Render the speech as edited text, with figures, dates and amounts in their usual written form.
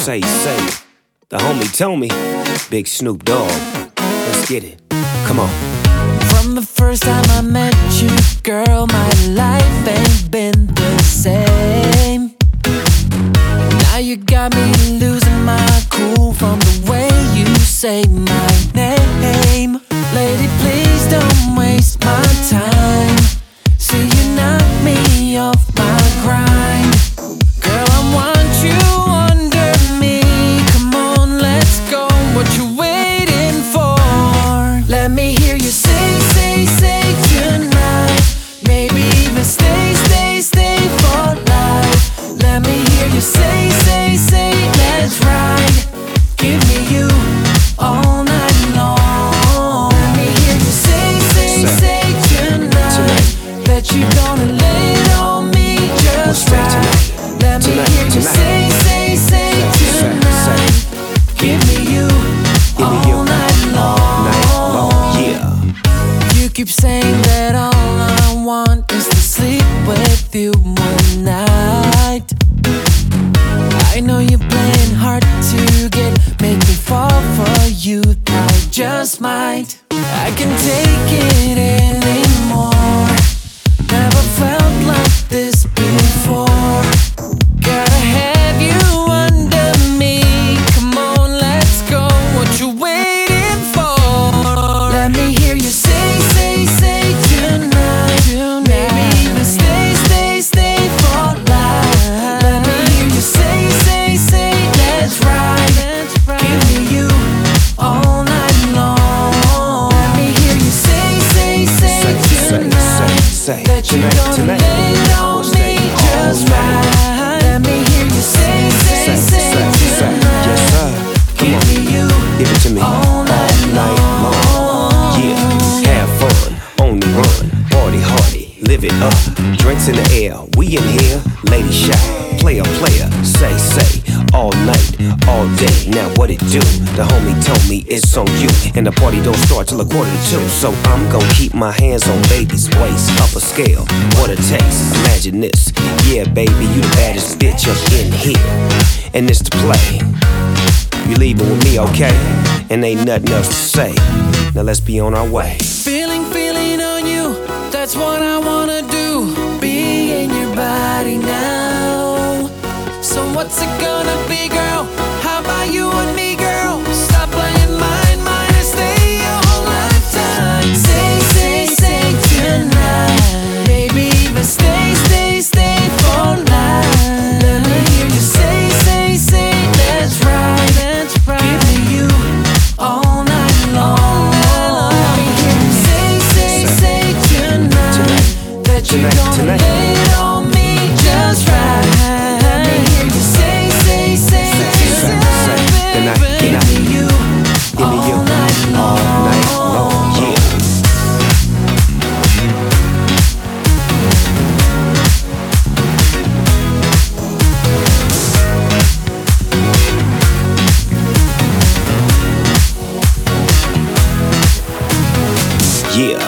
say. The homie told me, Big Snoop Dogg. Let's get it. Come on. From the first time I met you, girl, my life ain't been the same. Now you got me losing my cool from the way you say my name. Lady, please don't waste my time. See, you knock me off my grind. Girl, I want you under me. Come on, let's go. What you waiting for? Let me hear you say tonight. Maybe even stay for life. Let me hear you say, let's ride. Give me you all night long. Let me hear you say tonight that you gonna lay it on me just right. Let me hear you say tonight. Give me you all night long. Yeah. You keep saying that all I want is to sleep with you one night. I know you're playing hard to get, make me fall for you. I just might. I can take it anymore. Never felt like this before. Gotta have you under me. Come on, let's go. What you waiting for? Let me hear you say tonight. Maybe even stay for life. Let me hear you say, let's ride. Give me you all night long. Let me hear you say tonight that you gonna lay it on me just right. Let me hear you say tonight. Give me you Give it to me all night long. Yeah, have fun on the run, party hardy, live it up. Drinks in the air, we in here, lady shy, player, say, all night, all day. Now what it do? The homie told me it's on you, and the party don't start till 1:45. So I'm gon' keep my hands on baby's waist, up a scale, what a taste. Imagine this, yeah, baby, you the baddest bitch up in here, and it's the play. You leaving with me, okay? And ain't nothing else to say. Now let's be on our way. Feeling on you, that's what I wanna do. Be in your body now. So what's it gonna be, girl? How about you and me, girl? Stop playing mine, and stay your whole lifetime. Say tonight. Maybe even stay for life. Let me hear you say, let's ride. Give me you all night long. Let me hear you say tonight that you gonna lay it on me just right. Let me hear you say tonight. Give me you all night long. Yeah. Yeah.